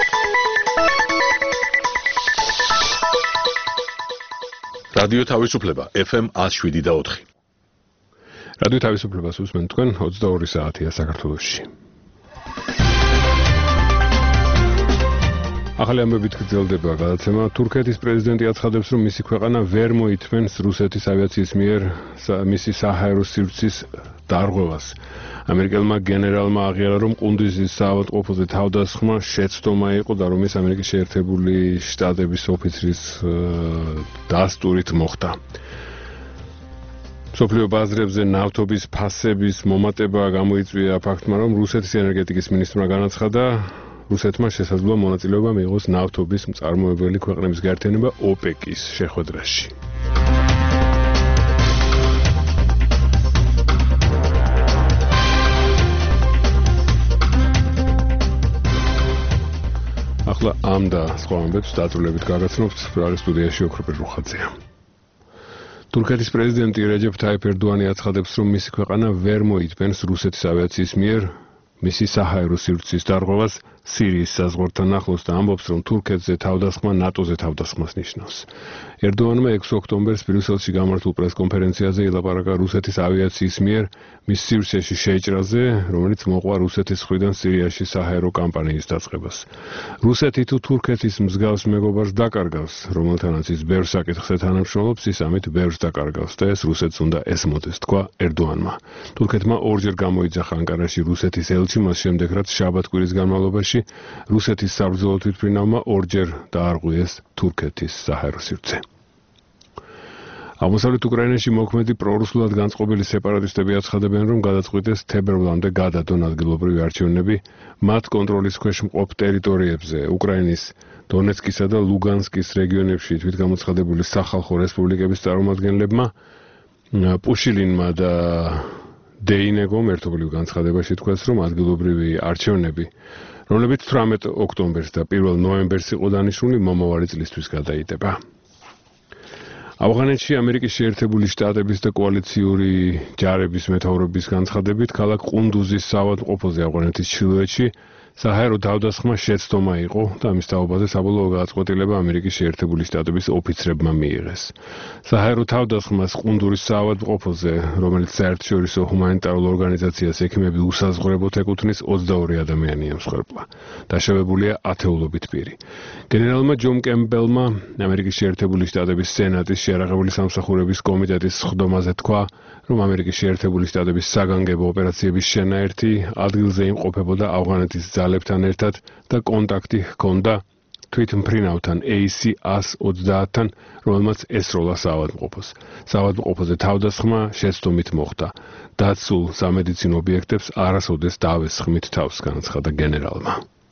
რადიო თავისუფლება FM 107.4. რადიო თავისუფლებას უსმენთ თქვენ 22 საათია საქართველოში. ახალი ამბებით გრძელდება გადაცემა. თურქეთის პრეზიდენტი აცხადებს, რომ მისი ქვეყანა ვერ მოითმენს რუსეთის ავიაციის მიერ მისი საჰაერო სივრცის დარღვევას. ამერიკელმა გენერალმა აღიარა, რომ ყუნდიზის საავადმყოფოზე თავდასხმა შეცდომა იყო და რომ ის ამერიკის შეერთებული შტატების ოფიცრის დასტურით მოხდა. მსოფლიო ბაზრებზე ნავთობის ფასების მომატება გამოიწვია ფაქტმა, რომ რუსეთის ენერგეტიკის მინისტრმა განაცხადა, რუსეთმა შესაძლოა მონაწილეობა მიიღოს ნავთობის მწარმოებელი ქვეყნების გაერთიანება ოპეკის შეხვედრაში. ახლა ამ და სხვა ამბებს დაწვრილებით გაგაცნობთ პრაღის სტუდიაში ოქროპირ რუხაძეა. თურქეთის პრეზიდენტი რეჯეფ თაიფ ერდოანი აცხადებს, რომ მისი ქვეყანა ვერ მოითმენს რუსეთის ავიაციის მიერ მისი საჰაერო სივრცის დარღვევას სირიის საზღვართან ახლოს და ამბობს, რომ თურქეთზე თავდასხმა ნატოზე თავდასხმას ნიშნავს. ერდოანმა 6 ოქტომბერს ბრიუსელში გამართულ პრესკონფერენციაზე ილაპარაკა რუსეთის ავიაციის მიერ მის სივრცეში შეჭრაზე, რომელიც მოყვა რუსეთის მხრიდან სირიაში საჰაერო კამპანიის დაწყებას. რუსეთი თუ თურქეთის მსგავს მეგობარს დაკარგავს, რომელთანაც ის ბევრ საკითხზე თანამშრომლობს, ის ამით ბევრს დაკარგავს და ეს რუსეთს უნდა ესმოდეს, თქვა ერდოანმა. თურქეთმა ორჯერ გამოიძახა ანკარაში რუსეთის ელჩი, მას შემდეგ რაც შაბათ-კვირის განმავლობაში რუსეთის საბრძოლო თვითმფრინავმა ორჯერ დაარღვიეს თურქეთის საჰაერო სივრცე. აღმოსავლეთ უკრაინაში მოქმედი პრორუსულად განწყობილი სეპარატისტები აცხადებენ, რომ გადაწყვიტეს თებერვლამდე გადადონ ადგილობრივი არჩევნები მათ კონტროლის ქვეშ მყოფ ტერიტორიებზე. უკრაინის დონეცკისა და ლუგანსკის რეგიონებში თვითგამოცხადებული სახალხო რესპუბლიკების წარმომადგენლებმა პუშილინმა და დეინეგომ ერთობლივ განცხადებაში თქვეს, რომ ადგილობრივი არჩევნები, რომლებიც 18 ოქტომბერს და 1 ნოემბერს იყო დანიშნული, მომავალი წლისთვის გადაიდება. ავღანეთში ამერიკის შეერთებული შტატების და კოალიციური ჯარების მეთაურების განცხადებით, ქალაქ ყუნდუზის საავადმყოფოზე ავღანეთის ჩრდილოეთში საჰაერო თავდასხმა შეცდომა იყო და ამის თაობაზე საბოლოო გადაწყვეტილება ამერიკის შეერთებული შტატების ოფიცრებმა მიიღეს. საჰაერო თავდასხმას ყუნდურის საავადმყოფოზე, რომელიც საერთაშორისო ჰუმანიტარულ ორგანიზაციას ექიმები უსაზღვრებოდ ეკუთვნის, 22 ადამიანი ემსხვერპლა. დაშავებულია ათეულობით პირი. გენერალმა ჯონ კემპბელმა ამერიკის შეერთებული შტატების სენატის შეიარაღებული სამსახურების კომიტეტის სხდომაზე თქვა, რომ ამერიკის შეერთებული შტატების საგანგებო ოპერაციების შენაერთი ადგილზე იმყოფებოდა ავღანეთის ძალებთან ერთად და კონტაქტი ჰქონდა თვითმფრინავთან AC-130-თან, რომელმაც ესროლა საავადმყოფოს. საავადმყოფოზე თავდასხმა შეცდომით მოხდა. დაცულ სამედიცინო ობიექტებს არასოდეს დავესხმით თავს, განაცხადა გენერალმა.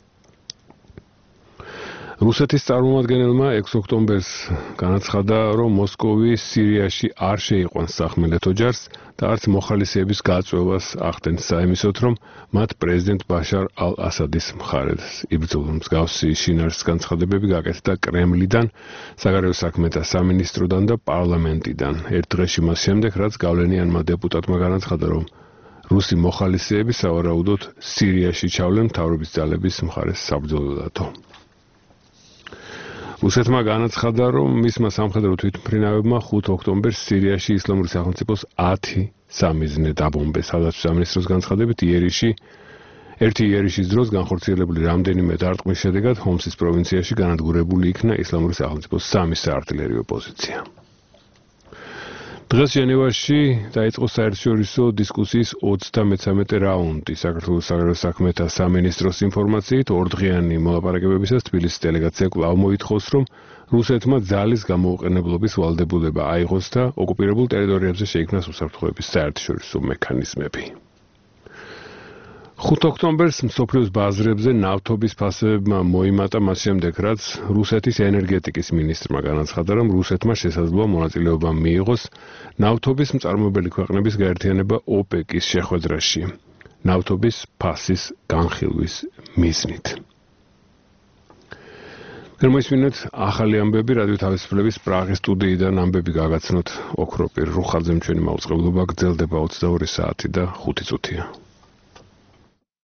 რუსეთის წარმომადგენელმა 6 ოქტომბერს განაცხადა, რომ მოსკოვი სირიაში არ შეიყვანს სახმელეთ ოჯახს და არც მოხალისეების გაწვევას ახდენს საიმისოდ, რომ მათ პრეზიდენტ ბაშარ ალ-ასადის მხარეს იბრძოლონ. მსგავსი შინაარსის განცხადებები გაკეთდა კრემლიდან, საგარეო საქმეთა სამინისტროდან და პარლამენტიდან. ერთ დღეში მას შემდეგ, რაც გავლენიანმა დეპუტატმა განაცხადა, რომ რუსი მოხალისეები სავარაუდოდ სირიაში ჩავლენ მთავრობის ძალების მხარეს საბრძოლველადო. რუსეთმა განაცხადა, რომ მისმა სამხედრო თვითმფრინავებმა 5 ოქტომბერს სირიაში ისლამური სახელმწიფოს 10 სამიზნე დაბომბეს. სადაც სამინისტროს განცხადებით ერთი იერიშის დროს განხორციელებული რამდენიმე დარტყმის შედეგად ჰომსის პროვინციაში განადგურებული იქნა ისლამური სახელმწიფოს 3 საარტილერიო პოზიცია. დღეს ჟენევაში დაიწყო საერთაშორისო დისკუსიის 33 რაუნდი. საქართველოს საგარეო საქმეთა სამინისტროს ინფორმაციით, ორდღიანი მოლაპარაკებებისას თბილისის დელეგაცია კვლავ მოითხოვს, რომ რუსეთმა ძალის გამოუყენებლობის ვალდებულება აიღოს და ოკუპირებულ ტერიტორიებზე შეიქმნას უსაფრთხოების საერთაშორისო მექანიზმები. 5 ოქტომბერს მსოფლიოს ბაზრებზე ნავთობის ფასებმა მოიმატა მას შემდეგ, რაც რუსეთის ენერგეტიკის მინისტრმა განაცხადა, რომ რუსეთმა შესაძლოა მონაწილეობა მიიღოს ნავთობის მწარმოებელი ქვეყნების გაერთიანება ოპეკის შეხვედრაში, ნავთობის ფასის განხილვის მიზნით. გერმოისმინეთ ახალი ამბები რადიო თავისუფლების პრაღის სტუდიიდან ამბები გაგაცნოთ ოქროპირ რუხაძემ ჩვენი მაუწყებლობა გრძელდება 22 საათი და 5 წუთია.